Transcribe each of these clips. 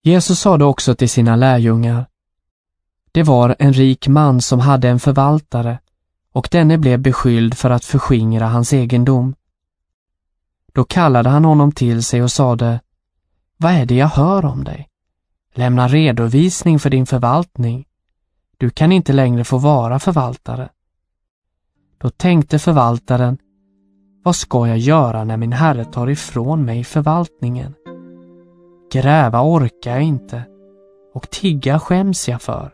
Jesus sade också till sina lärjungar: Det var en rik man som hade en förvaltare, och denne blev beskylld för att förskingra hans egendom. Då kallade han honom till sig och sade: Vad är det jag hör om dig? Lämna redovisning för din förvaltning. Du kan inte längre få vara förvaltare. Då tänkte förvaltaren: Vad ska jag göra när min herre tar ifrån mig förvaltningen? Gräva orkar jag inte, och tigga skäms jag för.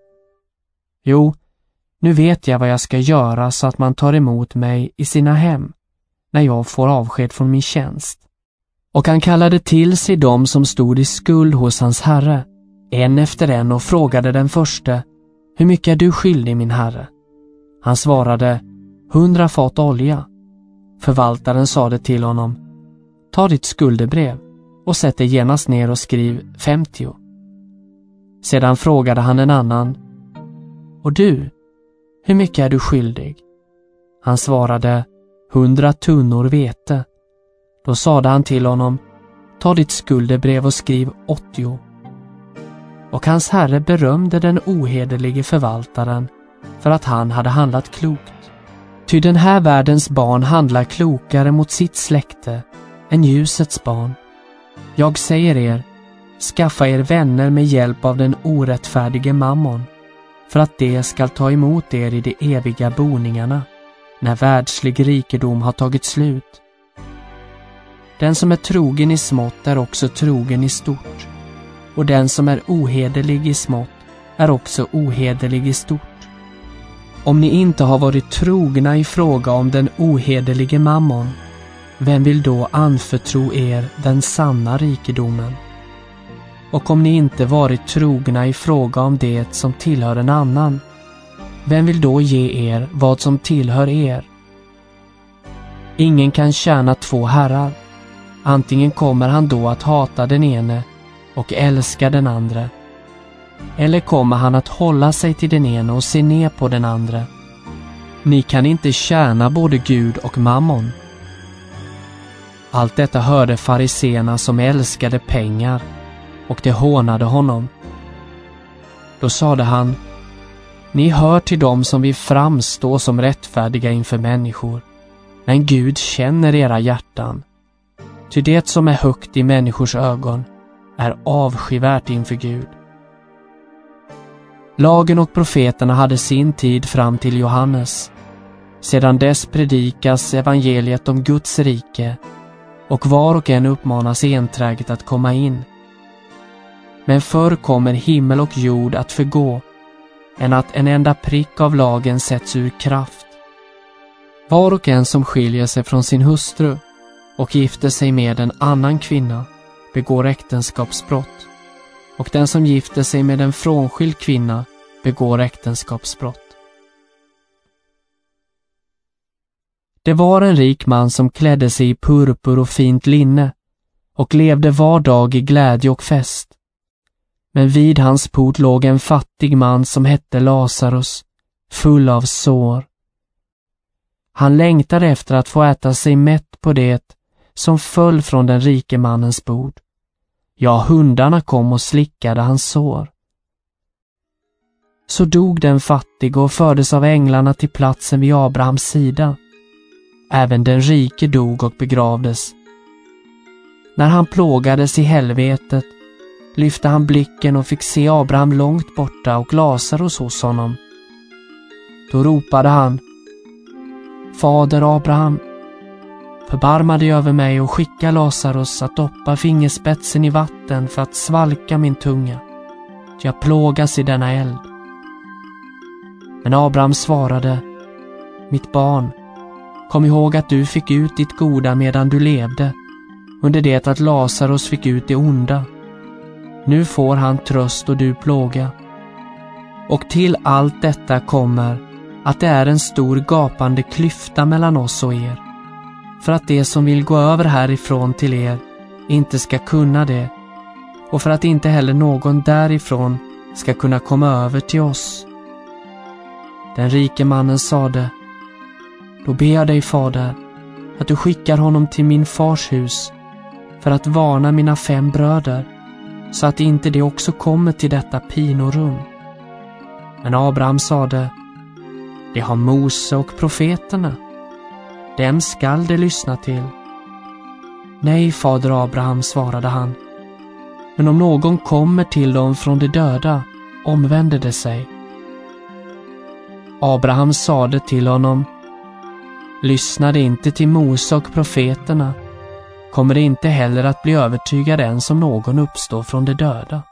Jo, nu vet jag vad jag ska göra så att man tar emot mig i sina hem när jag får avsked från min tjänst. Och han kallade till sig dem som stod i skuld hos hans herre, en efter en, och frågade den förste: Hur mycket är du skyldig, min herre? Han svarade: 100 fat olja. Förvaltaren sade till honom: Ta ditt skuldebrev och sätt dig genast ner och skriv 50. Sedan frågade han en annan: Och du, hur mycket är du skyldig? Han svarade: 100 tunnor vete. Då sade han till honom: Ta ditt skuldebrev och skriv 80. Och hans herre berömde den ohederlige förvaltaren för att han hade handlat klokt. Ty den här världens barn handlar klokare mot sitt släkte än ljusets barn. Jag säger er, skaffa er vänner med hjälp av den orättfärdige mammon, för att det skall ta emot er i de eviga boningarna, när världslig rikedom har tagit slut. Den som är trogen i smått är också trogen i stort, och den som är ohederlig i smått är också ohederlig i stort. Om ni inte har varit trogna i fråga om den ohederlige mammon, vem vill då anförtro er den sanna rikedomen? Och om ni inte varit trogna i fråga om det som tillhör en annan, vem vill då ge er vad som tillhör er? Ingen kan tjäna 2 herrar. Antingen kommer han då att hata den ene och älska den andra, eller kommer han att hålla sig till den ene och se ner på den andra. Ni kan inte tjäna både Gud och mammon. Allt detta hörde fariseerna som älskade pengar, och de hånade honom. Då sade han: Ni hör till dem som vill framstå som rättfärdiga inför människor, men Gud känner era hjärtan. Ty det som är högt i människors ögon är avskyvärt inför Gud. Lagen och profeterna hade sin tid fram till Johannes. Sedan dess predikas evangeliet om Guds rike, och var och en uppmanas enträget att komma in. Men förr kommer himmel och jord att förgå, än att en enda prick av lagen sätts ur kraft. Var och en som skiljer sig från sin hustru och gifter sig med en annan kvinna begår äktenskapsbrott, och den som gifter sig med en frånskild kvinna begår äktenskapsbrott. Det var en rik man som klädde sig i purpur och fint linne och levde var dag i glädje och fest. Men vid hans port låg en fattig man som hette Lazarus, full av sår. Han längtade efter att få äta sig mätt på det som föll från den rike mannens bord. Ja, hundarna kom och slickade hans sår. Så dog den fattige och fördes av änglarna till platsen vid Abrahams sida. Även den rike dog och begravdes. När han plågades i helvetet lyfte han blicken och fick se Abraham långt borta och Lazarus hos honom. Då ropade han: Fader Abraham, förbarma dig över mig och skicka Lazarus att doppa fingerspetsen i vatten för att svalka min tunga. Jag plågas i denna eld. Men Abraham svarade: Mitt barn, kom ihåg att du fick ut ditt goda medan du levde, under det att Lazarus fick ut det onda. Nu får han tröst och du plåga. Och till allt detta kommer att det är en stor gapande klyfta mellan oss och er, för att det som vill gå över härifrån till er inte ska kunna det, och för att inte heller någon därifrån ska kunna komma över till oss. Den rike mannen sade: Då ber jag dig, fader, att du skickar honom till min fars hus för att varna mina 5 bröder, så att inte det också kommer till detta pinorum. Men Abraham sade: det har Mose och profeterna. Dem skall de lyssna till. Nej, fader Abraham, svarade han. Men om någon kommer till dem från de döda, omvänder det sig. Abraham sade till honom: lyssnade inte till Mose och profeterna, kommer det inte heller att bli övertygad än som någon uppstår från de döda.